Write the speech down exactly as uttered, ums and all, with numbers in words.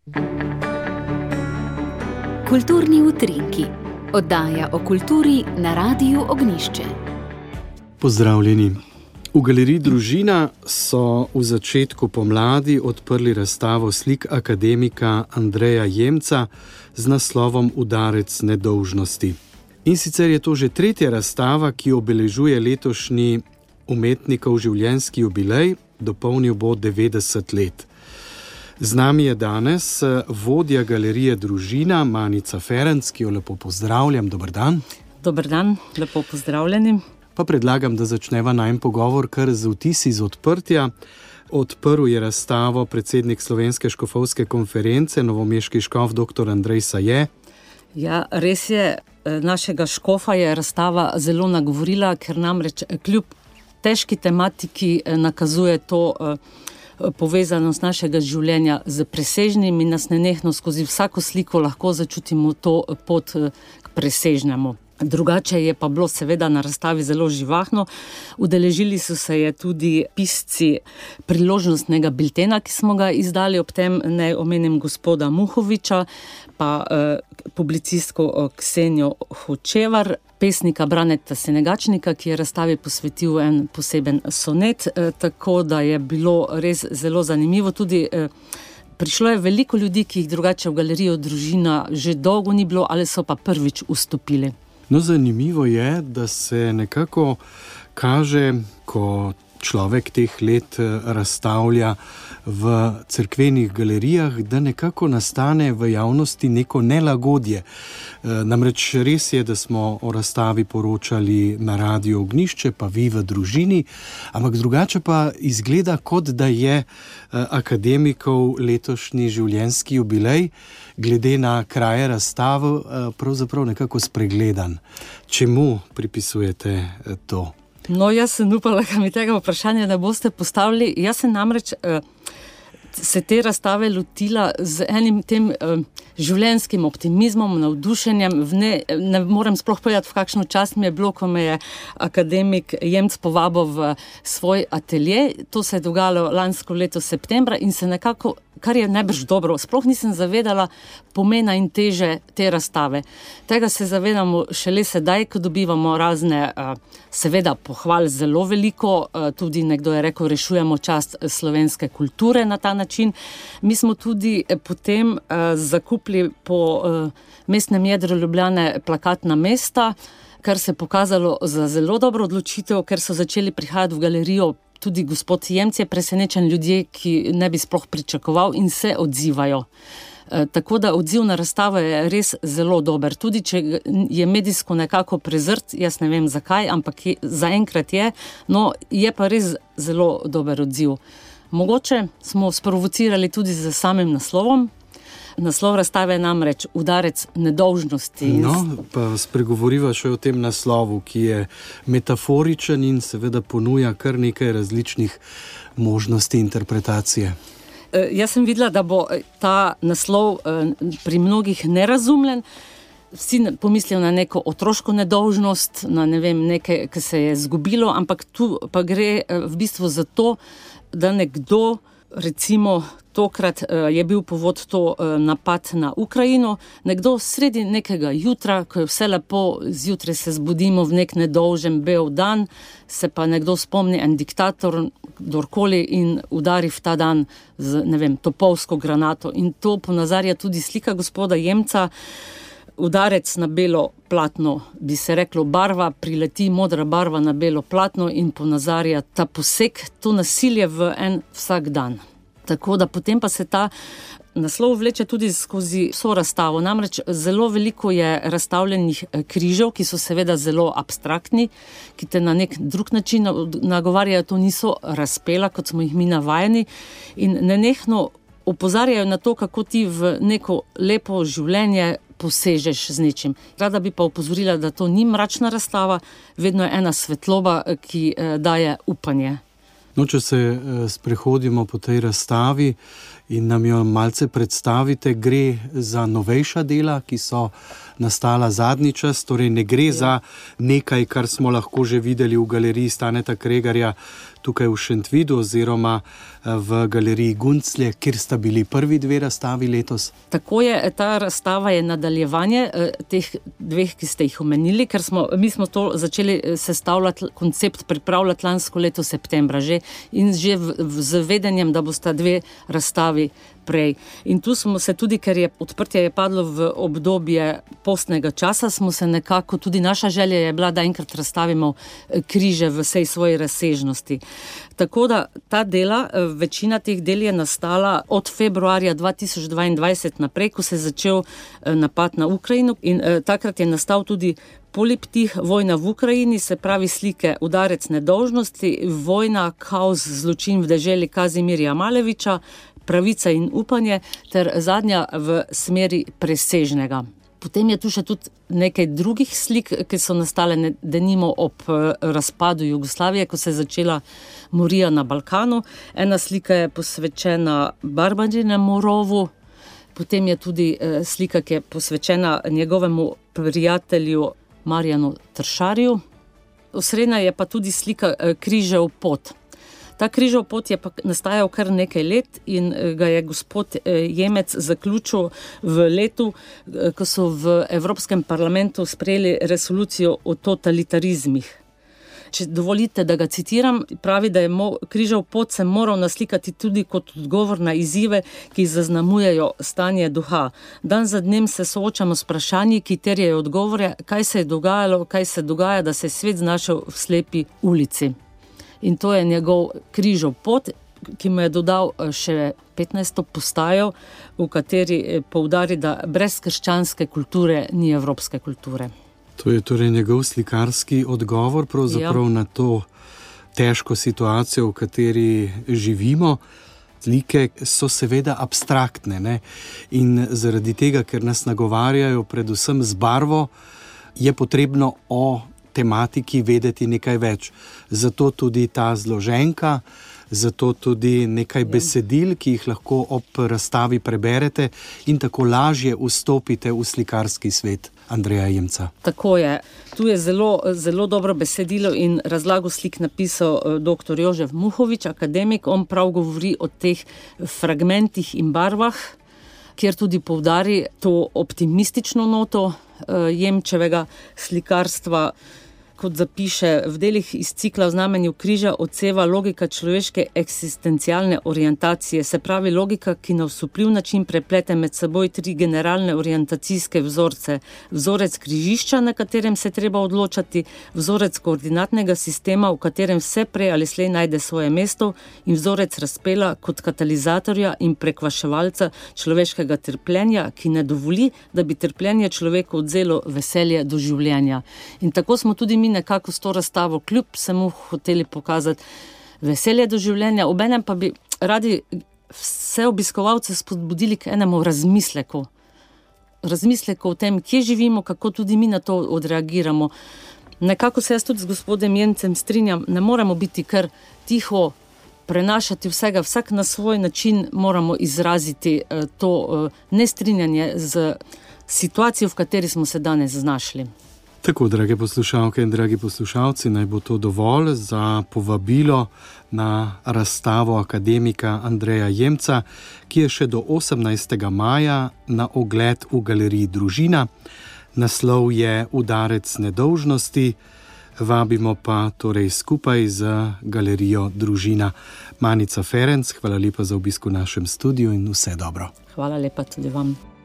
Kulturni utrinki, oddaja o kulturi na Radiu Ognjišče. Pozdravljeni. V Galeriji Družina so v začetku pomladi odprli razstavo slik akademika Andreja Jemca z naslovom Udarec nedolžnosti. In sicer je to že tretja razstava, ki obeležuje letošnji umetnikov življenjski jubilej, dopolnil bo devetdeset let. Z nami je danes vodja Galerije Družina, Manica Ferenc, ki jo lepo pozdravljam. Dober dan. Dober dan, lepo pozdravljeni. Pa predlagam, da začneva najin pogovor kar z vtisi iz odprtja. Odprl je razstavo predsednik Slovenske škofovske konference, novomeški škof doktor Andrej Saje. Ja, res je, našega škofa je razstava zelo nagovorila, ker namreč kljub težki tematiki nakazuje to povezanost našega življenja z presežnim in nas nenehno skozi vsako sliko lahko začutimo to pot k presežnemu. Drugače je pa bilo seveda na razstavi zelo živahno. Udeležili so se je tudi pisci priložnostnega biltena, ki smo ga izdali, ob tem naj omenim gospoda Muhoviča, pa eh, publicistko Ksenijo Hočevar, pesnika Braneta Senegačnika, ki je razstavi posvetil en poseben sonet, eh, tako da je bilo res zelo zanimivo. Tudi eh, prišlo je veliko ljudi, ki jih drugače v Galerijo Družina že dolgo ni bilo, ali so pa prvič vstopili. No, zanimivo je, da se nekako kaže, ko človek teh let razstavlja v cerkvenih galerijah, da nekako nastane v javnosti neko nelagodje. Namreč res je, da smo o razstavi poročali na Radiu Ognjišče, pa vi v Družini, ampak drugače pa izgleda, kot da je akademikov letošnji življenjski jubilej glede na kraje razstave pravzaprav nekako spregledan. Čemu pripisujete to? No, jaz sem upala, da mi tega vprašanja ne boste postavili. Jaz sem namreč eh, se te razstave lotila z enim tem eh, življenjskim optimizmom, navdušenjem. Ne, ne morem sploh povedati, v kakšno čast mi je bilo, ko me je akademik Jemc povabil v svoj atelje. To se je dogajalo lansko leto septembra in se nekako, kar je najbrž dobro, sploh nisem zavedala pomena in teže te razstave. Tega se zavedamo šele sedaj, ko dobivamo razne, seveda pohval zelo veliko, tudi nekdo je rekel, rešujemo čast slovenske kulture na ta način. Mi smo tudi potem zakupili po mestnem jedru Ljubljane plakatna mesta, kar se je pokazalo za zelo dobro odločitev, ker so začeli prihajati v galerijo tudi gospod Jemc je presenečen, ljudje, ki ne bi sploh pričakoval in se odzivajo. E, tako da odziv na razstavo je res zelo dober. Tudi če je medijsko nekako prezrt, jaz ne vem zakaj, ampak je, zaenkrat je, no je pa res zelo dober odziv. Mogoče smo sprovocirali tudi z samim naslovom. Naslov razstave je namreč Udarec nedolžnosti. No, pa spregovoriva še o tem naslovu, ki je metaforičen in seveda ponuja kar nekaj različnih možnosti interpretacije. E, jaz sem videla, da bo ta naslov e, pri mnogih nerazumljen. Vsi pomislijo na neko otroško nedolžnost, na ne vem, nekaj, ki se je zgubilo, ampak tu pa gre v bistvu za to, da nekdo, recimo tokrat je bil povod to napad na Ukrajino, nekdo sredi nekega jutra, ko je vse lepo, zjutraj se zbudimo v nek nedolžen bel dan, se pa nekdo spomni en diktator, kdorkoli in udari v ta dan z, ne vem, topovsko granato. In to ponazarja tudi slika gospoda Jemca. Udarec na belo platno, bi se reklo barva, prileti modra barva na belo platno in ponazarja ta poseg, to nasilje v en vsak dan. Tako da potem pa se ta naslov vleče tudi skozi vso razstavo. Namreč zelo veliko je razstavljenih križev, ki so seveda zelo abstraktni, ki te na nek drug način nagovarjajo, to niso razpela, kot smo jih mi navajeni, in nenehno opozarjajo na to, kako ti v neko lepo življenje posežeš z nečim. Rada bi pa opozorila, da to ni mračna razstava, vedno je ena svetloba, ki daje upanje. No, če se sprehodimo po tej razstavi, in nam jo malce predstavite. Gre za novejša dela, ki so nastala zadnji čas, torej ne gre ja. za nekaj, kar smo lahko že videli v galeriji Staneta Kregarja tukaj v Šentvidu oziroma v galeriji Gunclje, kjer sta bili prvi dve razstavi letos. Tako je, ta razstava je nadaljevanje teh dveh, ki ste jih omenili, ker smo, mi smo to začeli sestavljati, koncept pripravljati lansko leto septembra že in že v, v, z vedenjem, da bosta dve razstavi prej. In tu smo se tudi, ker je odprtje je padlo v obdobje postnega časa, smo se nekako, tudi naša želja je bila, da enkrat razstavimo križe v vsej svoji razsežnosti. Tako da ta dela, večina teh del je nastala od februarja dva tisoč dvaindvajset naprej, ko se je začel napad na Ukrajino in eh, takrat je nastal tudi Poliptih, vojna v Ukrajini, se pravi slike Udarec nedolžnosti, vojna, kaos, zločin v deželi Kazimirja Maleviča, Pravica in upanje ter zadnja v smeri presežnega. Potem je tu še tudi nekaj drugih slik, ki so nastale denimo ob razpadu Jugoslavije, ko se je začela morija na Balkanu. Ena slika je posvečena Barbarinemu rovu, potem je tudi slika, ki je posvečena njegovemu prijatelju Marjanu Tršarju. Osrednja je pa tudi slika Križev pot. Ta križev pot je pa nastajal kar nekaj let in ga je gospod Jemec zaključil v letu, ko so v Evropskem parlamentu sprejeli resolucijo o totalitarizmih. Če dovolite, da ga citiram, pravi, da je križev pot se moral naslikati tudi kot odgovor na izzive, ki zaznamujejo stanje duha. Dan za dnem se soočamo s vprašanji, ki terjajo odgovore, kaj se je dogajalo, kaj se dogaja, da se je svet znašel v slepi ulici. In to je njegov križev pot, ki mu je dodal še petnajsto postajo, v kateri poudari, da brez krščanske kulture ni evropske kulture. To je torej njegov slikarski odgovor pravzaprav ja. na to težko situacijo, v kateri živimo. Slike so seveda abstraktne, ne? In zaradi tega, ker nas nagovarjajo predvsem z barvo, je potrebno o tematiki vedeti nekaj več. Zato tudi ta zloženka, zato tudi nekaj besedil, ki jih lahko ob razstavi preberete in tako lažje vstopite v slikarski svet Andreja Jemca. Tako je. Tu je zelo, zelo dobro besedilo in razlago slik napisal doktor Jožef Muhovič, akademik. On prav govori o teh fragmentih in barvah, kjer tudi poudari to optimistično noto Jemčevega slikarstva. Kot zapiše, v delih iz cikla V znamenju križa odseva logika človeške eksistencialne orientacije, se pravi logika, ki na vsupljiv način preplete med seboj tri generalne orientacijske vzorce. Vzorec križišča, na katerem se treba odločati, vzorec koordinatnega sistema, v katerem vse prej ali slej najde svoje mesto, in vzorec razpela kot katalizatorja in prekvaševalca človeškega trpljenja, ki ne dovoli, da bi trpljenje človeku odzelo veselje do življenja. In tako smo tudi mi nekako s to razstavo kljub samo hoteli pokazati veselje do življenja, obenem pa bi radi vse obiskovalce spodbudili k enemu razmisleku. Razmisleku o tem, kje živimo, kako tudi mi na to odreagiramo. Nekako se jaz tudi z gospodem Jemcem strinjam, ne moramo biti kar tiho, prenašati vsega, vsak na svoj način moramo izraziti to nestrinjanje z situacijo, v kateri smo se danes znašli. Tako, drage poslušalke in dragi poslušalci, naj bo to dovolj za povabilo na razstavo akademika Andreja Jemca, ki je še do osemnajstega maja na ogled v galeriji Družina. Naslov je Udarec nedolžnosti, vabimo pa torej skupaj z galerijo Družina. Manica Ferenc, hvala lepa za obisk v našem studiu in vse dobro. Hvala lepa tudi vam.